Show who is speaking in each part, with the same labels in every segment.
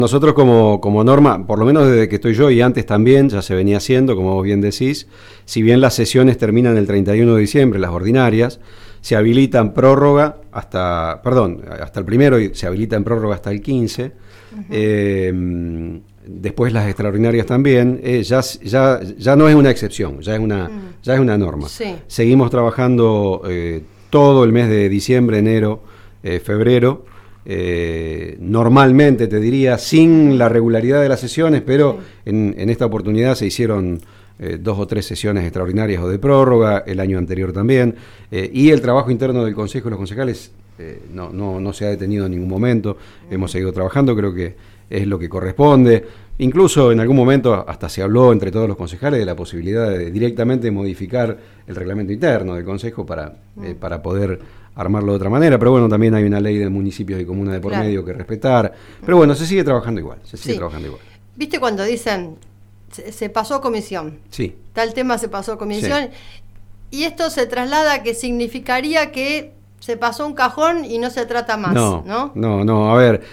Speaker 1: Nosotros como norma, por lo menos desde que estoy yo y antes también, ya se venía haciendo, como vos bien decís, si bien las sesiones terminan el 31 de diciembre, las ordinarias, se habilitan prórroga hasta el primero y se habilita en prórroga hasta el 15. Después las extraordinarias también, ya no es una excepción, ya es una norma.
Speaker 2: Sí.
Speaker 1: Seguimos trabajando todo el mes de diciembre, enero, febrero, normalmente te diría sin la regularidad de las sesiones, pero en esta oportunidad se hicieron 2 o 3 sesiones extraordinarias o de prórroga, el año anterior también, y el trabajo interno del Consejo y los concejales no se ha detenido en ningún momento, hemos seguido trabajando, creo que es lo que corresponde. Incluso en algún momento hasta se habló entre todos los concejales de la posibilidad de directamente modificar el reglamento interno del Consejo para poder armarlo de otra manera, pero bueno, también hay una ley de municipios y comunas de por medio que respetar, pero bueno, se sigue trabajando igual, trabajando igual.
Speaker 2: ¿Viste cuando dicen, se pasó a comisión?
Speaker 1: Sí.
Speaker 2: Tal tema se pasó a comisión, sí. Y esto se traslada a que significaría que se pasó un cajón y no se trata más, ¿no?
Speaker 1: A ver,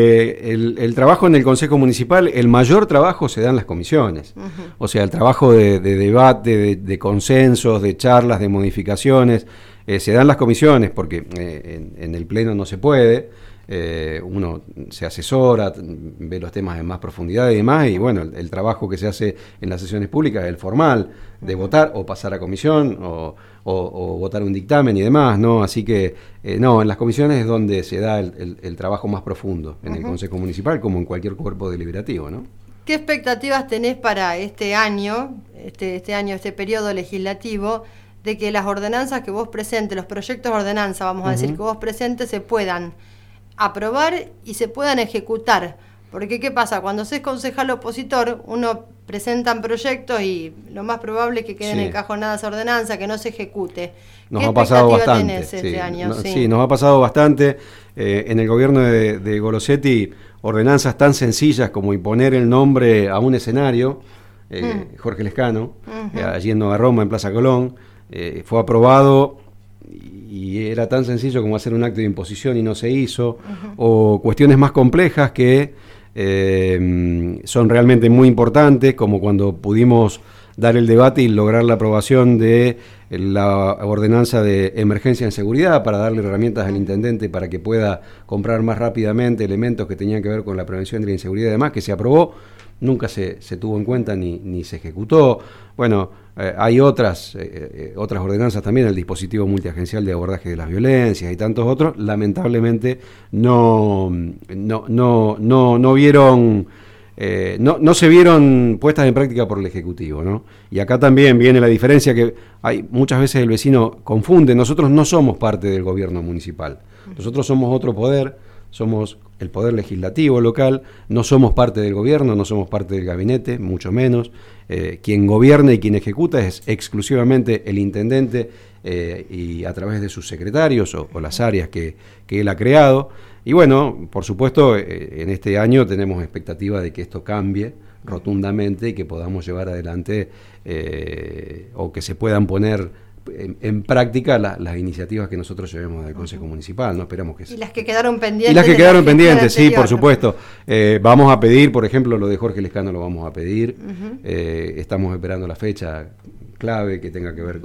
Speaker 1: el trabajo en el Consejo Municipal, el mayor trabajo se da en las comisiones. O sea, el trabajo de debate, de consensos, de charlas, de modificaciones, se da en las comisiones, porque en el Pleno no se puede. Uno se asesora, ve los temas en más profundidad y demás, y bueno, el trabajo que se hace en las sesiones públicas es el formal, de votar o pasar a comisión o votar un dictamen y demás, ¿no? Así que, en las comisiones es donde se da el trabajo más profundo, en el Consejo Municipal, como en cualquier cuerpo deliberativo, ¿no?
Speaker 2: ¿Qué expectativas tenés para este año, este periodo legislativo, de que las ordenanzas que vos presentes, los proyectos de ordenanza, vamos a decir, que vos presentes, se puedan aprobar y se puedan ejecutar? Porque ¿qué pasa? Cuando se es concejal opositor, uno presentan proyectos y lo más probable es que queden encajonadas ordenanzas, que no se ejecute.
Speaker 1: Nos ha pasado bastante.
Speaker 2: Tenés este año?
Speaker 1: Sí, nos ha pasado bastante. En el gobierno de Golosetti, ordenanzas tan sencillas como imponer el nombre a un escenario, Jorge Lescano, allí en Nueva Roma, en Plaza Colón, fue aprobado y era tan sencillo como hacer un acto de imposición y no se hizo, o cuestiones más complejas que son realmente muy importantes, como cuando pudimos dar el debate y lograr la aprobación de la ordenanza de emergencia en seguridad para darle herramientas al intendente para que pueda comprar más rápidamente elementos que tenían que ver con la prevención de la inseguridad y demás, que se aprobó, nunca se tuvo en cuenta ni se ejecutó. Bueno, hay otras ordenanzas también, el dispositivo multiagencial de abordaje de las violencias y tantos otros, lamentablemente no se vieron puestas en práctica por el Ejecutivo, ¿no? Y acá también viene la diferencia que hay muchas veces el vecino confunde. Nosotros no somos parte del gobierno municipal, nosotros somos otro poder, somos el poder legislativo local, no somos parte del gobierno, no somos parte del gabinete, mucho menos. Quien gobierna y quien ejecuta es exclusivamente el intendente y a través de sus secretarios o las áreas que él ha creado. Y bueno, por supuesto, en este año tenemos expectativa de que esto cambie rotundamente y que podamos llevar adelante o que se puedan poner en práctica las iniciativas que nosotros llevemos del Consejo Municipal, no esperamos que
Speaker 2: y las que quedaron pendientes.
Speaker 1: Y las que quedaron pendientes, sí, por supuesto. Vamos a pedir, por ejemplo, lo de Jorge Lescano lo vamos a pedir. Estamos esperando la fecha clave que tenga que ver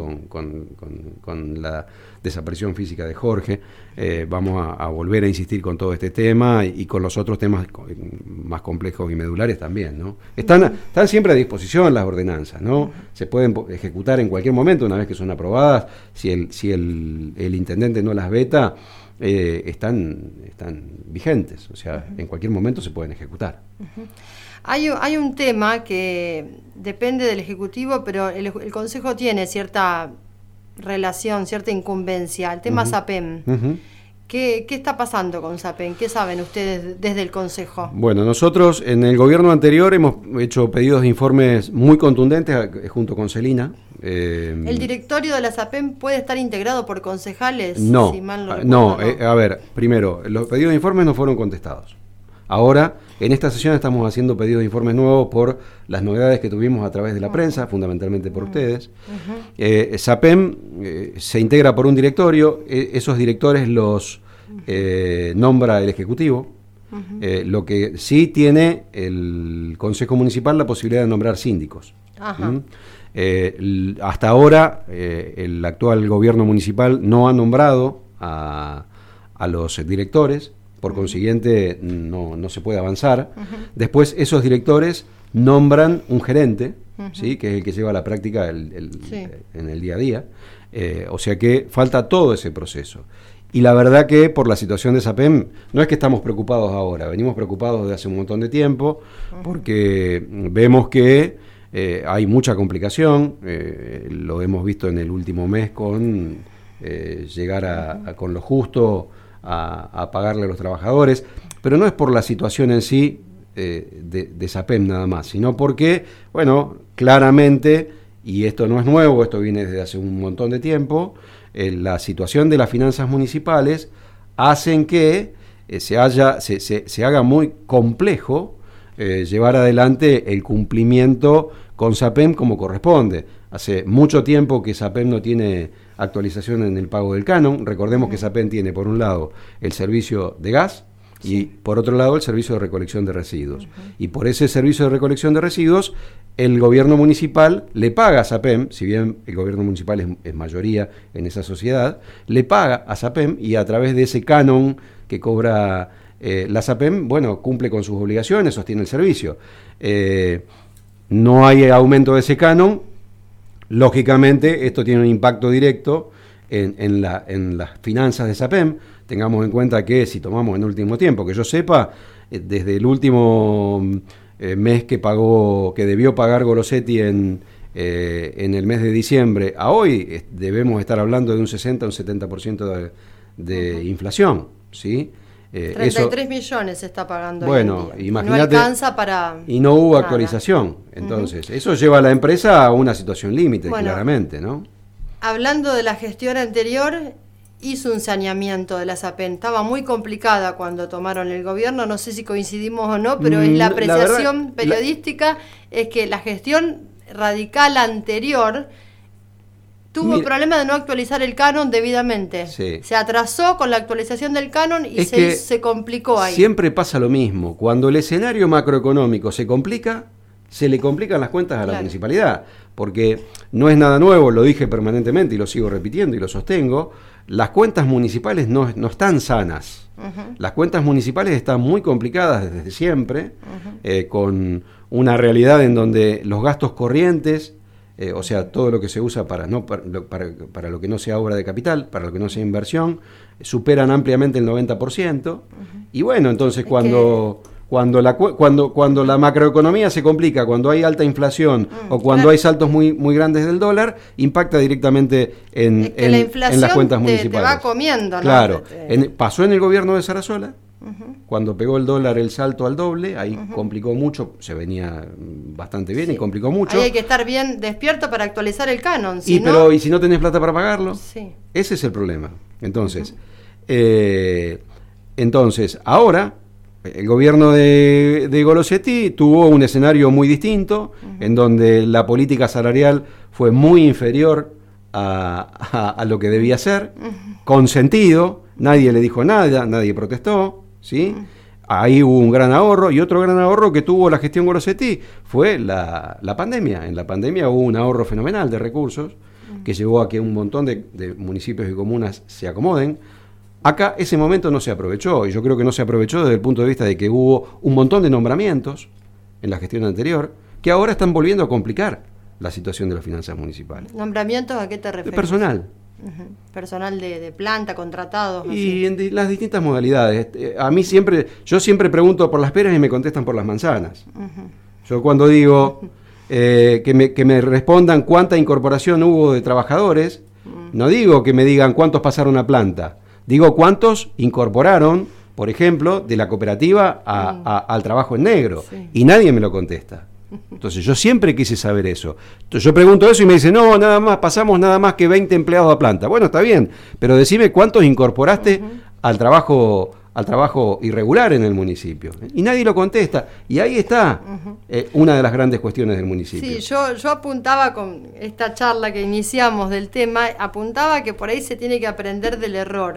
Speaker 1: con la desaparición física de Jorge. Vamos a volver a insistir con todo este tema y con los otros temas más complejos y medulares también, ¿no? Están siempre a disposición las ordenanzas, ¿no? Se pueden ejecutar en cualquier momento una vez que son aprobadas. Si el intendente no las veta, están vigentes, o sea, en cualquier momento se pueden ejecutar.
Speaker 2: Hay un tema que depende del Ejecutivo, pero el Consejo tiene cierta relación, cierta incumbencia, el tema SAPEM. ¿Qué está pasando con SAPEM? ¿Qué saben ustedes desde el Consejo?
Speaker 1: Bueno, nosotros en el gobierno anterior hemos hecho pedidos de informes muy contundentes junto con Celina.
Speaker 2: ¿El directorio de la SAPEM puede estar integrado por concejales?
Speaker 1: No,
Speaker 2: si mal no recuerdo,
Speaker 1: a ver, primero, los pedidos de informes no fueron contestados. Ahora, en esta sesión estamos haciendo pedidos de informes nuevos por las novedades que tuvimos a través de la prensa, fundamentalmente por ustedes. SAPEM se integra por un directorio, esos directores los nombra el Ejecutivo, Lo que sí tiene el Consejo Municipal la posibilidad de nombrar síndicos. Hasta ahora el actual gobierno municipal no ha nombrado a los directores, por consiguiente no se puede avanzar. Después esos directores nombran un gerente, ¿sí? Que es el que lleva la práctica en el día a día. O sea que falta todo ese proceso. Y la verdad que por la situación de SAPEM, no es que estamos preocupados ahora, venimos preocupados desde hace un montón de tiempo, porque vemos que hay mucha complicación, lo hemos visto en el último mes con llegar con lo justo a pagarle a los trabajadores, pero no es por la situación en sí de SAPEM nada más, sino porque, bueno, claramente, y esto no es nuevo, esto viene desde hace un montón de tiempo, la situación de las finanzas municipales hacen que se haga muy complejo llevar adelante el cumplimiento con SAPEM como corresponde. Hace mucho tiempo que SAPEM no tiene actualización en el pago del canon. Recordemos que SAPEM tiene, por un lado, el servicio de gas y, por otro lado, el servicio de recolección de residuos. Y por ese servicio de recolección de residuos, el gobierno municipal le paga a SAPEM, si bien el gobierno municipal es mayoría en esa sociedad, le paga a SAPEM y a través de ese canon que cobra la SAPEM, bueno, cumple con sus obligaciones, sostiene el servicio. No hay aumento de ese canon, lógicamente esto tiene un impacto directo en las finanzas de SAPEM. Tengamos en cuenta que si tomamos en el último tiempo, que yo sepa, desde el último mes que debió pagar Golosetti en el mes de diciembre a hoy, debemos estar hablando de un 60 o un 70% de inflación, ¿sí?
Speaker 2: 33 millones se está pagando.
Speaker 1: Bueno,
Speaker 2: hoy en día.
Speaker 1: imagínate.
Speaker 2: No alcanza para.
Speaker 1: Y no hubo actualización. Entonces, eso lleva a la empresa a una situación límite, claramente, ¿no?
Speaker 2: Hablando de la gestión anterior, hizo un saneamiento de la SAPEM. Estaba muy complicada cuando tomaron el gobierno. No sé si coincidimos o no, pero es la apreciación periodística es que la gestión radical anterior tuvo problema de no actualizar el canon debidamente.
Speaker 1: Sí.
Speaker 2: Se atrasó con la actualización del canon y se complicó ahí.
Speaker 1: Siempre pasa lo mismo. Cuando el escenario macroeconómico se complica, se le complican las cuentas a la municipalidad. Porque no es nada nuevo, lo dije permanentemente y lo sigo repitiendo y lo sostengo. Las cuentas municipales no están sanas. Las cuentas municipales están muy complicadas desde siempre, con una realidad en donde los gastos corrientes, o sea, todo lo que se usa para lo que no sea obra de capital, para lo que no sea inversión, superan ampliamente el 90%. Y bueno, entonces cuando la macroeconomía se complica, cuando hay alta inflación o cuando hay saltos muy, muy grandes del dólar, impacta directamente en las cuentas municipales.
Speaker 2: Te va comiendo, ¿no?
Speaker 1: Claro. Pasó en el gobierno de Sarasola. Cuando pegó el dólar el salto al doble, ahí complicó mucho, se venía bastante bien y complicó mucho.
Speaker 2: Ahí hay que estar bien despierto para actualizar el canon.
Speaker 1: Pero ¿y si no tenés plata para pagarlo?
Speaker 2: Sí.
Speaker 1: Ese es el problema. Entonces, ahora el gobierno de Golosetti tuvo un escenario muy distinto, en donde la política salarial fue muy inferior a lo que debía ser, consentido, nadie le dijo nada, nadie protestó, ¿sí? Ahí hubo un gran ahorro, y otro gran ahorro que tuvo la gestión Golosetti fue la pandemia. En la pandemia hubo un ahorro fenomenal de recursos que llevó a que un montón de municipios y comunas se acomoden. Acá ese momento no se aprovechó, y yo creo que no se aprovechó desde el punto de vista de que hubo un montón de nombramientos en la gestión anterior que ahora están volviendo a complicar la situación de las finanzas municipales.
Speaker 2: ¿Nombramientos a qué te refieres?
Speaker 1: De personal.
Speaker 2: Personal de planta, contratados.
Speaker 1: Y en las distintas modalidades. Yo siempre pregunto por las peras y me contestan por las manzanas. Yo cuando digo que me respondan cuánta incorporación hubo de trabajadores, no digo que me digan cuántos pasaron a planta. Digo cuántos incorporaron, por ejemplo, de la cooperativa al trabajo en negro. Y nadie me lo contesta. Entonces yo siempre quise saber eso. Entonces yo pregunto eso y me dicen, no, pasamos nada más que 20 empleados a planta. Bueno, está bien, pero decime cuántos incorporaste al trabajo irregular en el municipio. Y nadie lo contesta. Y ahí está una de las grandes cuestiones del municipio.
Speaker 2: Sí, yo apuntaba con esta charla que iniciamos del tema, apuntaba que por ahí se tiene que aprender del error.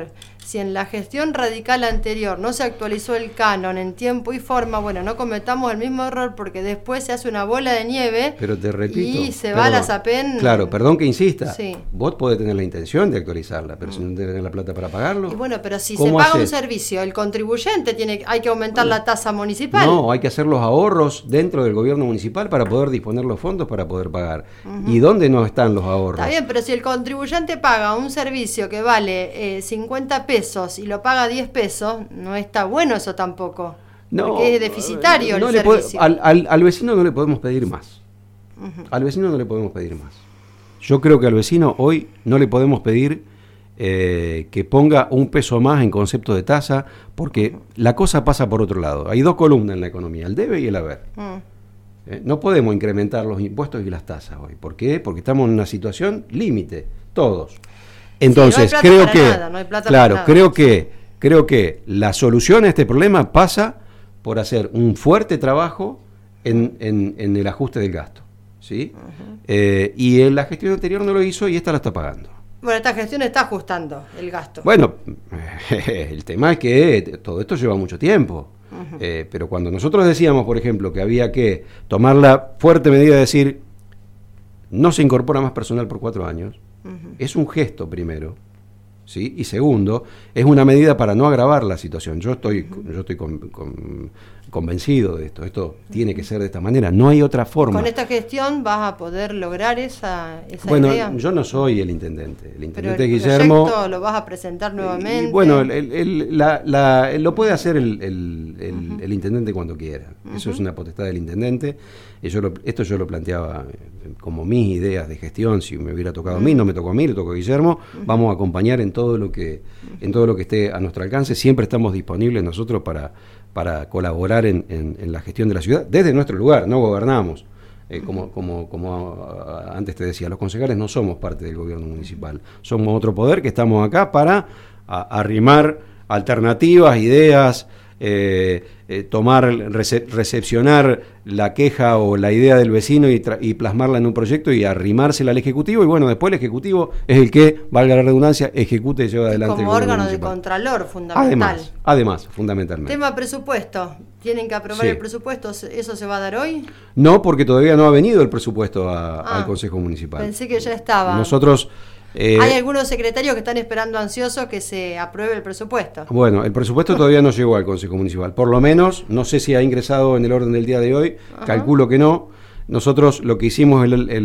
Speaker 2: si en la gestión radical anterior no se actualizó el canon en tiempo y forma, bueno, no cometamos el mismo error porque después se hace una bola de nieve.
Speaker 1: Pero te repito,
Speaker 2: y se va a la SAPEN.
Speaker 1: Claro, perdón que insista.
Speaker 2: Sí.
Speaker 1: Vos podés tener la intención de actualizarla, pero si no tenés la plata para pagarlo.
Speaker 2: Y bueno, pero si se paga un servicio, el contribuyente hay que aumentar la tasa municipal.
Speaker 1: No, hay que hacer los ahorros dentro del gobierno municipal para poder disponer los fondos para poder pagar. ¿Y dónde no están los ahorros?
Speaker 2: Está bien, pero si el contribuyente paga un servicio que vale 50 pesos y lo paga 10 pesos, no está bueno eso tampoco. No, porque es deficitario el servicio.
Speaker 1: Al vecino no le podemos pedir más. Al vecino no le podemos pedir más. Yo creo que al vecino hoy no le podemos pedir que ponga un peso más en concepto de tasa, porque la cosa pasa por otro lado. Hay dos columnas en la economía, el debe y el haber. No podemos incrementar los impuestos y las tasas hoy. ¿Por qué? Porque estamos en una situación límite, todos. Entonces,
Speaker 2: sí, no hay plata
Speaker 1: creo que la solución a este problema pasa por hacer un fuerte trabajo en el ajuste del gasto, ¿sí? Y en la gestión anterior no lo hizo y esta la está pagando.
Speaker 2: Bueno, esta gestión está ajustando el gasto.
Speaker 1: Bueno, el tema es que todo esto lleva mucho tiempo. Pero cuando nosotros decíamos, por ejemplo, que había que tomar la fuerte medida de decir no se incorpora más personal por 4 años, es un gesto primero, ¿sí? Y segundo, es una medida para no agravar la situación. Yo estoy convencido de esto. Esto tiene que ser de esta manera. No hay otra forma.
Speaker 2: ¿Con esta gestión vas a poder lograr esa idea?
Speaker 1: Bueno, yo no soy el intendente. El intendente
Speaker 2: ¿Pero el
Speaker 1: Guillermo
Speaker 2: proyecto lo vas a presentar nuevamente?
Speaker 1: Bueno, lo puede hacer el intendente cuando quiera. Eso es una potestad del intendente. Esto yo lo planteaba como mis ideas de gestión. Si me hubiera tocado a mí, no me tocó a mí, le tocó a Guillermo. Vamos a acompañar en todo lo que esté a nuestro alcance. Siempre estamos disponibles nosotros para colaborar en la gestión de la ciudad, desde nuestro lugar, no gobernamos. Como antes te decía, los concejales no somos parte del gobierno municipal, somos otro poder que estamos acá para arrimar alternativas, ideas, recepcionar la queja o la idea del vecino y plasmarla en un proyecto y arrimársela al Ejecutivo, y bueno, después el Ejecutivo es el que, valga la redundancia, ejecuta y lleva adelante
Speaker 2: como
Speaker 1: el
Speaker 2: órgano de contralor fundamental.
Speaker 1: Además, fundamentalmente.
Speaker 2: Tema presupuesto, ¿tienen que aprobar el presupuesto? ¿Eso se va a dar hoy?
Speaker 1: No, porque todavía no ha venido el presupuesto al Consejo Municipal.
Speaker 2: Pensé que ya estaba.
Speaker 1: Nosotros...
Speaker 2: hay algunos secretarios que están esperando ansiosos que se apruebe el presupuesto.
Speaker 1: Bueno, el presupuesto todavía no llegó al Consejo Municipal. Por lo menos, no sé si ha ingresado en el orden del día de hoy, calculo que no. Nosotros lo que hicimos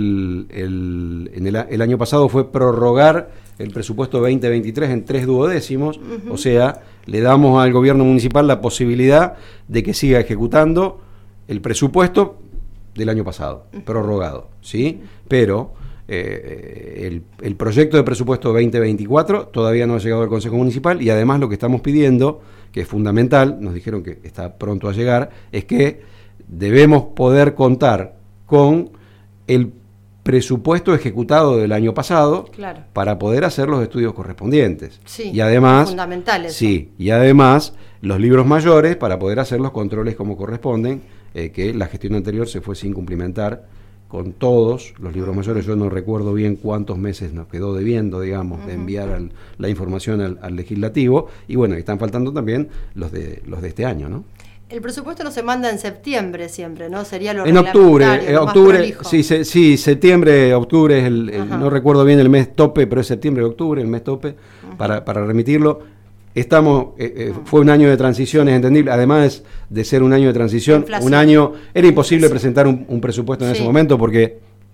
Speaker 1: el año pasado fue prorrogar el presupuesto 2023 en 3 duodécimos, o sea, le damos al gobierno municipal la posibilidad de que siga ejecutando el presupuesto del año pasado, prorrogado, ¿sí? Pero... el proyecto de presupuesto 2024 todavía no ha llegado al Consejo Municipal, y además lo que estamos pidiendo, que es fundamental, nos dijeron que está pronto a llegar, es que debemos poder contar con el presupuesto ejecutado del año pasado, claro, para poder hacer los estudios correspondientes.
Speaker 2: Sí,
Speaker 1: y además,
Speaker 2: es fundamental eso.
Speaker 1: Sí, y además los libros mayores para poder hacer los controles como corresponden, que la gestión anterior se fue sin cumplimentar con todos los libros mayores. Yo no recuerdo bien cuántos meses nos quedó debiendo, digamos, de enviar la información al legislativo, y bueno, están faltando también los de este año, ¿no?
Speaker 2: El presupuesto no se manda en septiembre siempre, ¿no? Sería lo
Speaker 1: en octubre, sí, septiembre, octubre es no recuerdo bien el mes tope, pero es septiembre, octubre, el mes tope para remitirlo. Fue un año de transición, es entendible, además de ser un año de transición, era imposible presentar un presupuesto en ese momento, porque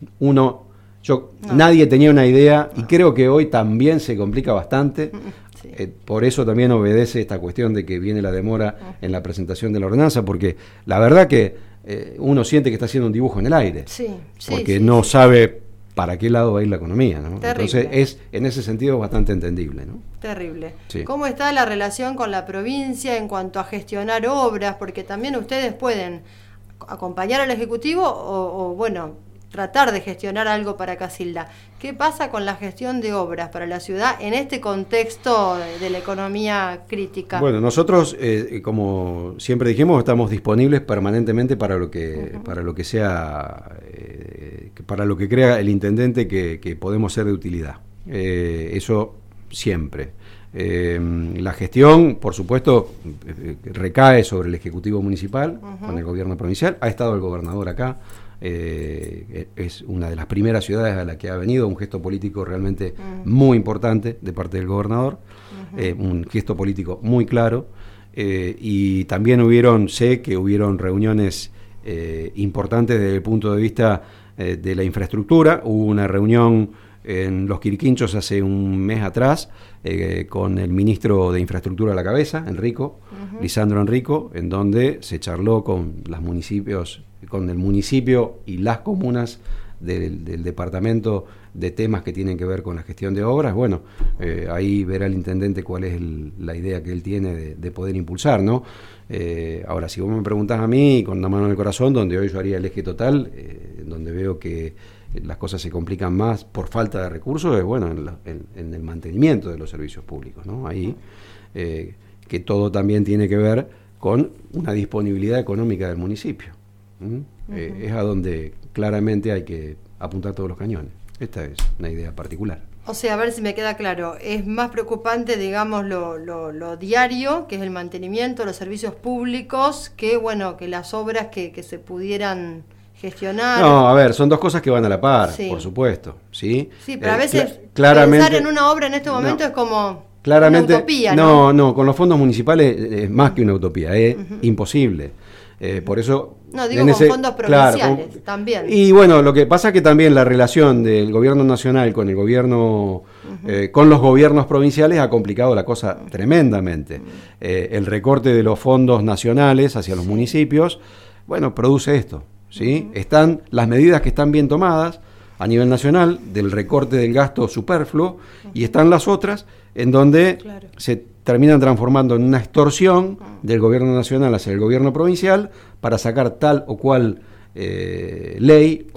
Speaker 1: nadie tenía una idea, y creo que hoy también se complica bastante. Por eso también obedece esta cuestión de que viene la demora en la presentación de la ordenanza, porque la verdad que uno siente que está haciendo un dibujo en el aire, porque no sabe para qué lado va a ir la economía, ¿no? Entonces en ese sentido bastante entendible, ¿no?
Speaker 2: Terrible. Sí. ¿Cómo está la relación con la provincia en cuanto a gestionar obras? Porque también ustedes pueden acompañar al Ejecutivo o bueno, tratar de gestionar algo para Casilda. ¿Qué pasa con la gestión de obras para la ciudad en este contexto de la economía crítica? Bueno,
Speaker 1: nosotros, como siempre dijimos, estamos disponibles permanentemente para lo que sea, para lo que crea el intendente que podemos ser de utilidad. Eso siempre. La gestión, por supuesto, recae sobre el Ejecutivo Municipal, con el Gobierno Provincial. Ha estado el gobernador acá. Es una de las primeras ciudades a la que ha venido, un gesto político realmente muy importante de parte del gobernador, un gesto político muy claro, y también sé que hubieron reuniones importantes desde el punto de vista de la infraestructura. Hubo una reunión en Los Quirquinchos hace un mes atrás, con el ministro de Infraestructura a la cabeza, Lisandro Enrico, en donde se charló con los municipios, con el municipio y las comunas del departamento de temas que tienen que ver con la gestión de obras. Bueno, ahí verá el intendente cuál es la idea que él tiene de poder impulsar, ¿no? Ahora, si vos me preguntás a mí, con la mano en el corazón, donde hoy yo haría el eje total, donde veo que las cosas se complican más por falta de recursos, es bueno en el mantenimiento de los servicios públicos, ¿no? Ahí, que todo también tiene que ver con una disponibilidad económica del municipio. Es a donde claramente hay que apuntar todos los cañones. Esta es una idea particular.
Speaker 2: O sea, a ver si me queda claro, es más preocupante, digamos, lo diario, que es el mantenimiento de los servicios públicos, que las obras que se pudieran gestionar.
Speaker 1: No, a ver, son dos cosas que van a la par, por supuesto, ¿sí?
Speaker 2: Sí, pero a veces
Speaker 1: claramente,
Speaker 2: pensar en una obra en este momento es como
Speaker 1: claramente,
Speaker 2: una utopía, ¿no?
Speaker 1: No, con los fondos municipales es más que una utopía, es imposible. Por eso...
Speaker 2: No, digo con fondos provinciales, también.
Speaker 1: Y bueno, lo que pasa es que también la relación del gobierno nacional con el gobierno, con los gobiernos provinciales ha complicado la cosa tremendamente. El recorte de los fondos nacionales hacia los municipios, produce esto, ¿sí? Están las medidas que están bien tomadas a nivel nacional del recorte del gasto superfluo, y están las otras en donde se terminan transformando en una extorsión del gobierno nacional hacia el gobierno provincial para sacar tal o cual ley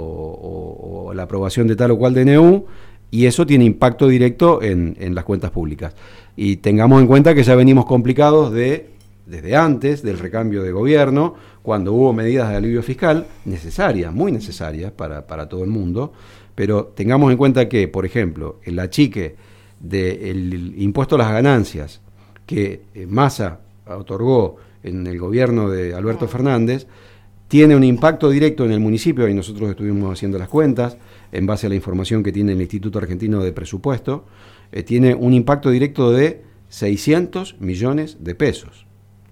Speaker 1: o la aprobación de tal o cual DNU, y eso tiene impacto directo en las cuentas públicas. Y tengamos en cuenta que ya venimos complicados desde antes del recambio de gobierno, cuando hubo medidas de alivio fiscal necesarias, muy necesarias para todo el mundo, pero tengamos en cuenta que, por ejemplo, el achique del impuesto a las ganancias que Massa otorgó en el gobierno de Alberto Fernández tiene un impacto directo en el municipio, y nosotros estuvimos haciendo las cuentas en base a la información que tiene el Instituto Argentino de Presupuesto, tiene un impacto directo de 600 millones de pesos.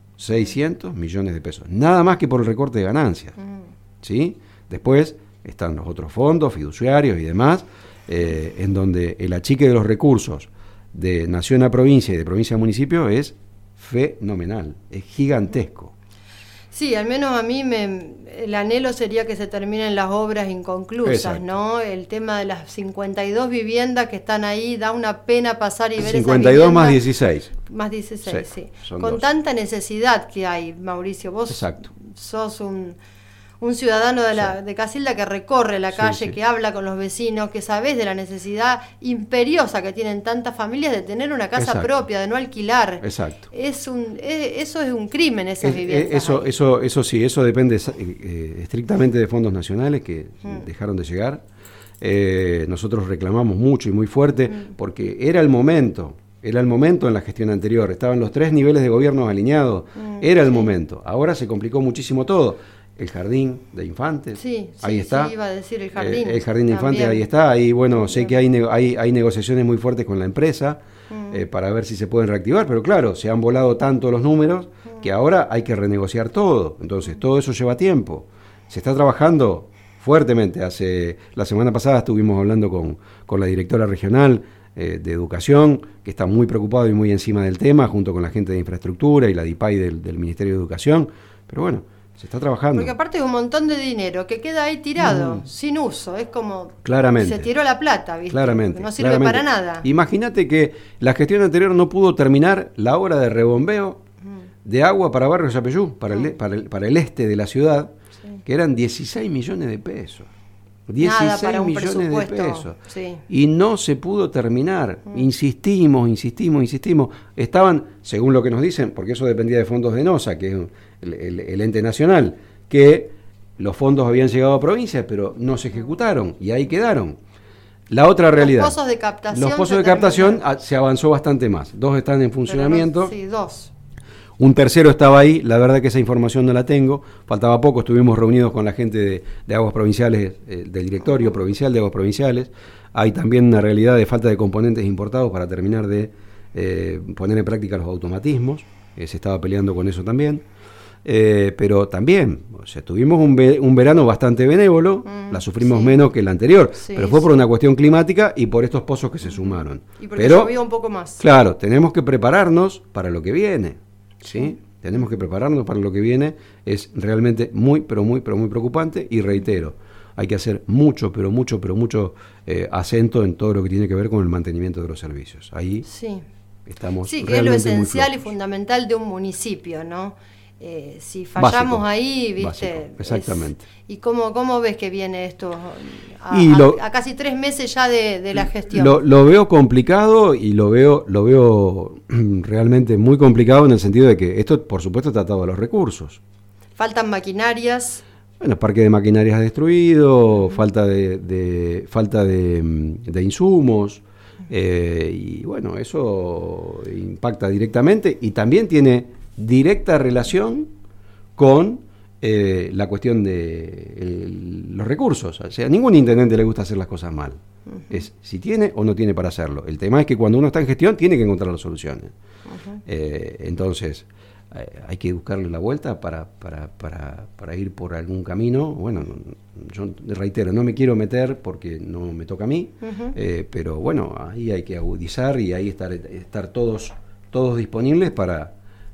Speaker 1: 600 millones de pesos, nada más que por el recorte de ganancias, ¿sí? Después están los otros fondos fiduciarios y demás, en donde el achique de los recursos de nación a provincia y de provincia a municipio es fenomenal, es gigantesco.
Speaker 2: Sí, al menos a mí el anhelo sería que se terminen las obras inconclusas. Exacto. ¿No? El tema de las 52 viviendas que están ahí, da una pena pasar y ver
Speaker 1: 52 más 16.
Speaker 2: Más 16, sí. Con
Speaker 1: 2.
Speaker 2: Tanta necesidad que hay, Mauricio. Vos sos un ciudadano de Casilda que recorre la calle, que habla con los vecinos, que sabés de la necesidad imperiosa que tienen tantas familias de tener una casa propia, de no alquilar.
Speaker 1: Exacto.
Speaker 2: Eso es un crimen, esas viviendas.
Speaker 1: Eso sí, eso depende estrictamente de fondos nacionales que dejaron de llegar. Nosotros reclamamos mucho y muy fuerte porque era el momento en la gestión anterior, estaban los 3 niveles de gobierno alineados, era el momento. Ahora se complicó muchísimo todo. El jardín de infantes, ahí está.
Speaker 2: Sí, iba a decir el jardín.
Speaker 1: El jardín de infantes, ahí está. Ahí, sé que hay negociaciones muy fuertes con la empresa para ver si se pueden reactivar, pero claro, se han volado tanto los números que ahora hay que renegociar todo. Entonces, todo eso lleva tiempo. Se está trabajando fuertemente. La semana pasada estuvimos hablando con la directora regional de Educación, que está muy preocupado y muy encima del tema, junto con la gente de infraestructura y la DIPAI del Ministerio de Educación. Pero bueno, se está trabajando.
Speaker 2: Porque aparte es un montón de dinero que queda ahí tirado, sin uso. Es como...
Speaker 1: Claramente.
Speaker 2: Se tiró la plata, ¿viste?
Speaker 1: Claramente.
Speaker 2: No sirve para nada.
Speaker 1: Imagínate que la gestión anterior no pudo terminar la obra de rebombeo de agua para Barrio Yapeyú, para el este de la ciudad, que eran 16 millones de pesos. 16 millones de pesos. Sí. Y no se pudo terminar. Insistimos. Estaban, según lo que nos dicen, porque eso dependía de fondos de NOSA, que es el ente nacional, que los fondos habían llegado a provincias, pero no se ejecutaron y ahí quedaron. La otra realidad.
Speaker 2: Los pozos de captación.
Speaker 1: Los pozos de captación se avanzó bastante más. 2 están en funcionamiento.
Speaker 2: Sí, 2.
Speaker 1: Un tercero estaba ahí, la verdad que esa información no la tengo, faltaba poco, estuvimos reunidos con la gente de Aguas Provinciales, del directorio provincial de Aguas Provinciales. Hay también una realidad de falta de componentes importados para terminar de poner en práctica los automatismos, se estaba peleando con eso también. Pero también, o sea, tuvimos un verano bastante benévolo, la sufrimos menos que el anterior, pero fue por una cuestión climática y por estos pozos que se sumaron.
Speaker 2: Y porque llovió un poco más.
Speaker 1: Claro, tenemos que prepararnos para lo que viene. ¿Sí? Tenemos que prepararnos para lo que viene, es realmente muy preocupante y reitero, hay que hacer mucho acento en todo lo que tiene que ver con el mantenimiento de los servicios. Ahí estamos
Speaker 2: que es lo esencial y fundamental de un municipio, ¿no? Si fallamos ahí, ¿viste?
Speaker 1: Básico, exactamente.
Speaker 2: ¿Y cómo ves que viene esto a casi 3 meses ya de la gestión?
Speaker 1: Lo veo complicado y lo veo realmente muy complicado en el sentido de que esto, por supuesto, está atado a los recursos.
Speaker 2: Faltan maquinarias.
Speaker 1: Bueno, el parque de maquinarias destruido, falta de insumos, y bueno, eso impacta directamente y también tiene directa relación con la cuestión de los recursos. O sea, a ningún intendente le gusta hacer las cosas mal. Es si tiene o no tiene para hacerlo. El tema es que cuando uno está en gestión tiene que encontrar las soluciones. Entonces, hay que buscarle la vuelta para ir por algún camino. Bueno, yo reitero, no me quiero meter porque no me toca a mí, pero bueno, ahí hay que agudizar y ahí estar todos disponibles para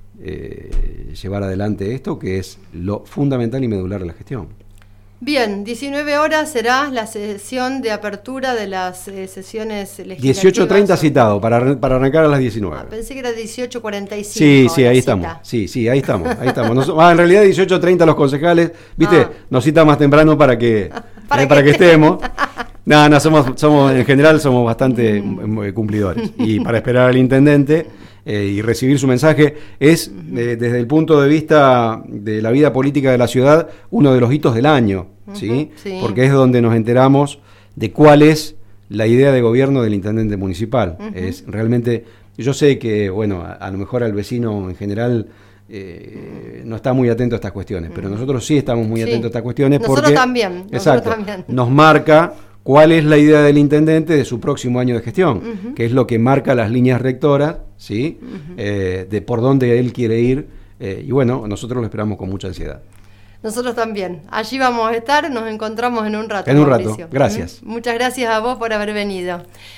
Speaker 1: llevar adelante esto, que es lo fundamental y medular de la gestión.
Speaker 2: Bien, 19 horas será la sesión de apertura de las sesiones legislativas.
Speaker 1: 18:30 citado, para arrancar a las 19.
Speaker 2: Pensé que era 18:45.
Speaker 1: Sí, ahí estamos. Sí, ahí estamos. En realidad 18:30 los concejales, ¿viste? Nos cita más temprano para que estemos. No, somos en general somos bastante cumplidores. Y para esperar al intendente y recibir su mensaje es, desde el punto de vista de la vida política de la ciudad, uno de los hitos del año, ¿sí? Porque es donde nos enteramos de cuál es la idea de gobierno del intendente municipal. Es realmente, yo sé que, bueno, a lo mejor al vecino en general no está muy atento a estas cuestiones, pero nosotros sí estamos muy atentos a estas cuestiones.
Speaker 2: Nosotros también.
Speaker 1: Nos marca cuál es la idea del intendente de su próximo año de gestión, que es lo que marca las líneas rectoras, ¿sí? De por dónde él quiere ir, y bueno, nosotros lo esperamos con mucha ansiedad.
Speaker 2: Nosotros también. Allí vamos a estar, nos encontramos en un rato.
Speaker 1: En un rato, gracias.
Speaker 2: Muchas gracias a vos por haber venido.